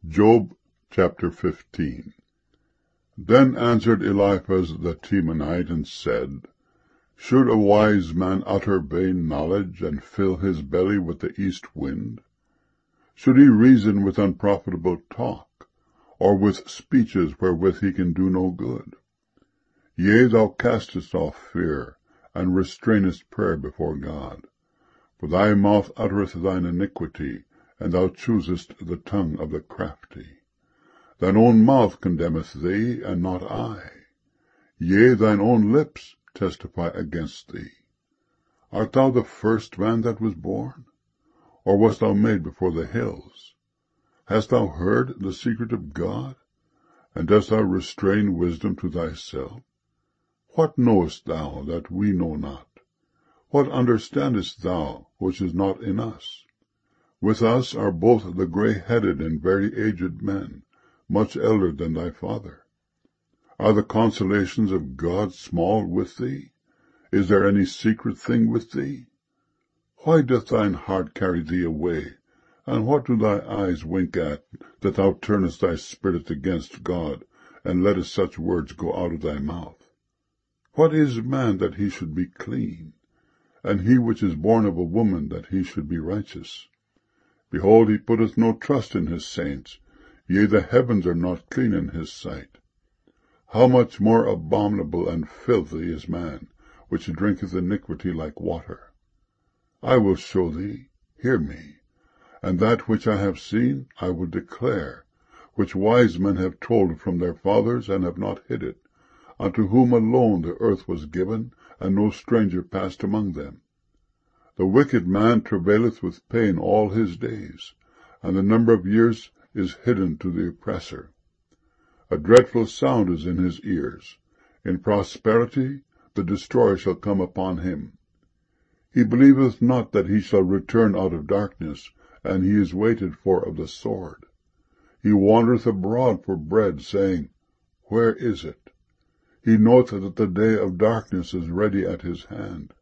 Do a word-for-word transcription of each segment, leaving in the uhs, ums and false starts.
Job chapter fifteen. Then answered Eliphaz the Temanite, and said, Should a wise man utter vain knowledge, and fill his belly with the east wind? Should he reason with unprofitable talk, or with speeches wherewith he can do no good? Yea, thou castest off fear, and restrainest prayer before God. For thy mouth uttereth thine iniquity, and thou choosest the tongue of the crafty. Thine own mouth condemneth thee, and not I. Yea, thine own lips testify against thee. Art thou the first man that was born? Or wast thou made before the hills? Hast thou heard the secret of God? And dost thou restrain wisdom to thyself? What knowest thou that we know not? What understandest thou which is not in us? With us are both the grey-headed and very aged men, much elder than thy father. Are the consolations of God small with thee? Is there any secret thing with thee? Why doth thine heart carry thee away, and what do thy eyes wink at, that thou turnest thy spirit against God, and lettest such words go out of thy mouth? What is man that he should be clean, and he which is born of a woman that he should be righteous? Behold, he putteth no trust in his saints, yea, the heavens are not clean in his sight. How much more abominable and filthy is man, which drinketh iniquity like water? I will show thee, hear me, and that which I have seen I will declare, which wise men have told from their fathers, and have not hid it, unto whom alone the earth was given, and no stranger passed among them. The wicked man travaileth with pain all his days, and the number of years is hidden to the oppressor. A dreadful sound is in his ears. In prosperity the destroyer shall come upon him. He believeth not that he shall return out of darkness, and he is waited for of the sword. He wandereth abroad for bread, saying, Where is it? He knoweth that the day of darkness is ready at his hand.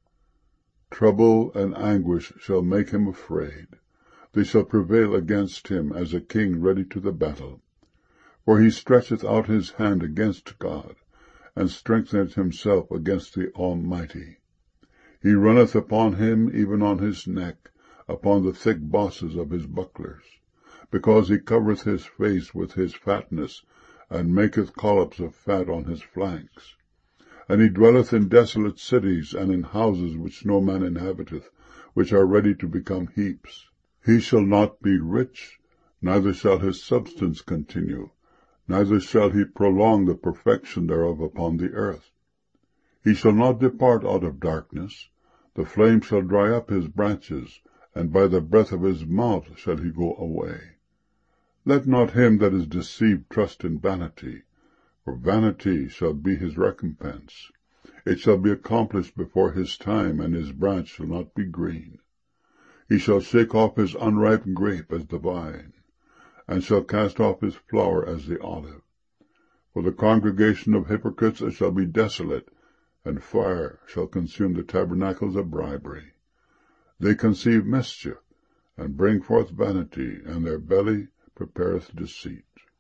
Trouble and anguish shall make him afraid. They shall prevail against him as a king ready to the battle. For he stretcheth out his hand against God, and strengtheneth himself against the Almighty. He runneth upon him, even on his neck, upon the thick bosses of his bucklers, because he covereth his face with his fatness, and maketh collops of fat on his flanks. And he dwelleth in desolate cities, and in houses which no man inhabiteth, which are ready to become heaps. He shall not be rich, neither shall his substance continue, neither shall he prolong the perfection thereof upon the earth. He shall not depart out of darkness, the flame shall dry up his branches, and by the breath of his mouth shall he go away. Let not him that is deceived trust in vanity, for vanity shall be his recompense. It shall be accomplished before his time, and his branch shall not be green. He shall shake off his unripe grape as the vine, and shall cast off his flower as the olive. For the congregation of hypocrites shall be desolate, and fire shall consume the tabernacles of bribery. They conceive mischief, and bring forth vanity, and their belly prepareth deceit.